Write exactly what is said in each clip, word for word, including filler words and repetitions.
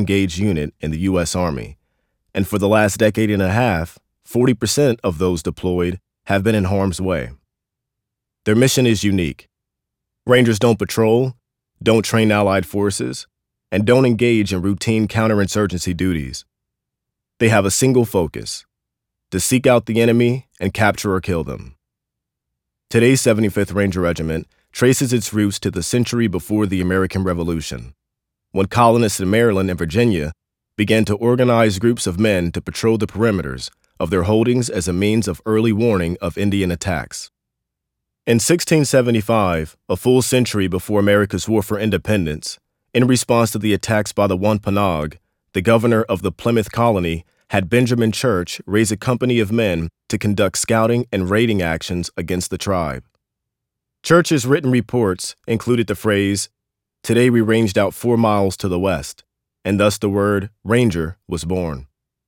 engaged unit in the U S Army, and for the last decade and a half, forty percent of those deployed have been in harm's way. Their mission is unique. Rangers don't patrol, don't train allied forces, and don't engage in routine counterinsurgency duties. They have a single focus: to seek out the enemy and capture or kill them. Today's seventy-fifth Ranger Regiment traces its roots to the century before the American Revolution, when colonists in Maryland and Virginia began to organize groups of men to patrol the perimeters of their holdings as a means of early warning of Indian attacks. In sixteen seventy-five, a full century before America's War for Independence, in response to the attacks by the Wampanoag, the governor of the Plymouth colony had Benjamin Church raise a company of men to conduct scouting and raiding actions against the tribe. Church's written reports included the phrase, "Today we ranged out four miles to the west," and thus the word Ranger was born.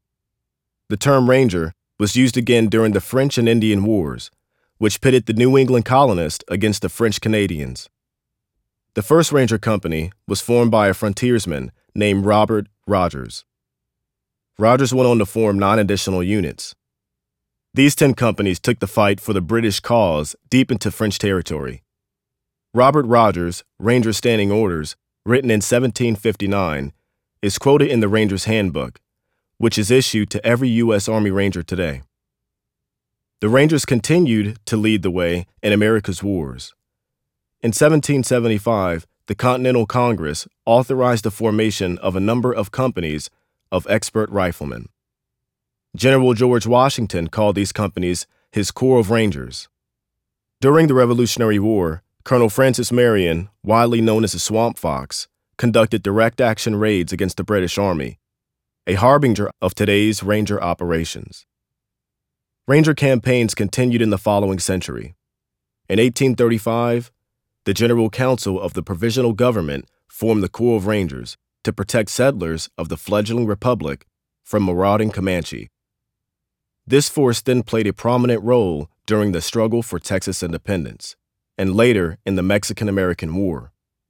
The term Ranger was used again during the French and Indian Wars, which pitted the New England colonists against the French Canadians. The first Ranger Company was formed by a frontiersman named Robert Rogers. Rogers went on to form nine additional units. These ten companies took the fight for the British cause deep into French territory. Robert Rogers' Ranger Standing Orders, written in seventeen fifty-nine, is quoted in the Ranger's Handbook, which is issued to every U S Army Ranger today. The Rangers continued to lead the way in America's wars. In seventeen seventy-five, the Continental Congress authorized the formation of a number of companies of expert riflemen. General George Washington called these companies his Corps of Rangers. During the Revolutionary War, Colonel Francis Marion, widely known as the Swamp Fox, conducted direct action raids against the British Army, a harbinger of today's Ranger operations. Ranger campaigns continued in the following century. In eighteen thirty-five, the General Council of the Provisional Government formed the Corps of Rangers to protect settlers of the fledgling republic from marauding Comanche. This force then played a prominent role during the struggle for Texas independence, and later in the Mexican-American War.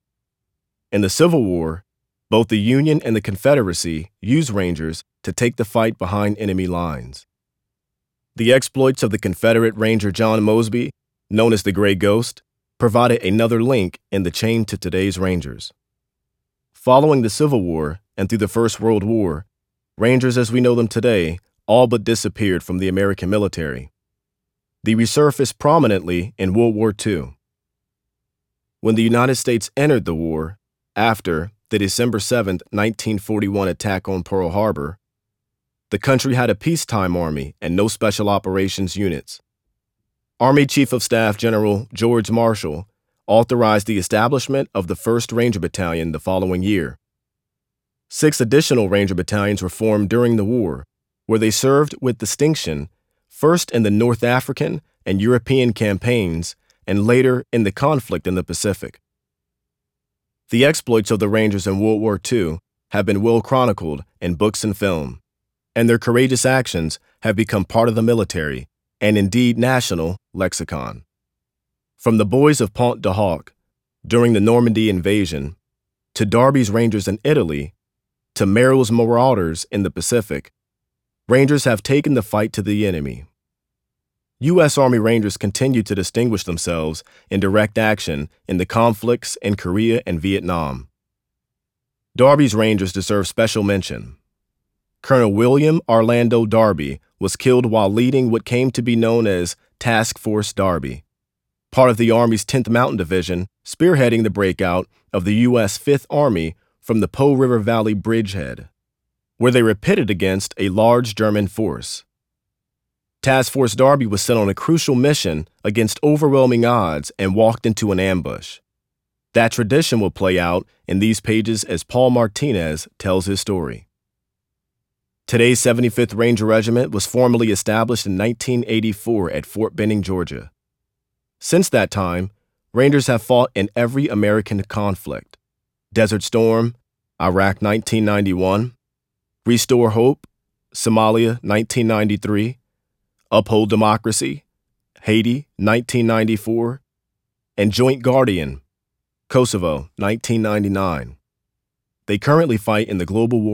In the Civil War, both the Union and the Confederacy used Rangers to take the fight behind enemy lines. The exploits of the Confederate Ranger John Mosby, known as the Gray Ghost, provided another link in the chain to today's Rangers. Following the Civil War and through the First World War, Rangers as we know them today all but disappeared from the American military. They resurfaced prominently in World War Two. When the United States entered the war, after the December seventh, nineteen forty-one attack on Pearl Harbor, the country had a peacetime army and no special operations units. Army Chief of Staff General George Marshall authorized the establishment of the first Ranger Battalion the following year. Six additional Ranger battalions were formed during the war, where they served with distinction, first in the North African and European campaigns, and later in the conflict in the Pacific. The exploits of the Rangers in World War Two have been well chronicled in books and film, and their courageous actions have become part of the military and indeed national lexicon. From the boys of Pont de Hoc during the Normandy invasion, to Darby's Rangers in Italy, to Merrill's Marauders in the Pacific, Rangers have taken the fight to the enemy. U S Army Rangers continue to distinguish themselves in direct action in the conflicts in Korea and Vietnam. Darby's Rangers deserve special mention. Colonel William Orlando Darby was killed while leading what came to be known as Task Force Darby, part of the Army's tenth Mountain Division, spearheading the breakout of the U S Fifth Army from the Po River Valley bridgehead, where they were pitted against a large German force. Task Force Darby was sent on a crucial mission against overwhelming odds and walked into an ambush. That tradition will play out in these pages as Paul Martinez tells his story. Today's seventy-fifth Ranger Regiment was formally established in nineteen eighty-four at Fort Benning, Georgia. Since that time, Rangers have fought in every American conflict: Desert Storm, Iraq nineteen ninety-one, Restore Hope, Somalia nineteen ninety-three, Uphold Democracy, Haiti nineteen ninety-four, and Joint Guardian, Kosovo nineteen ninety-nine. They currently fight in the global war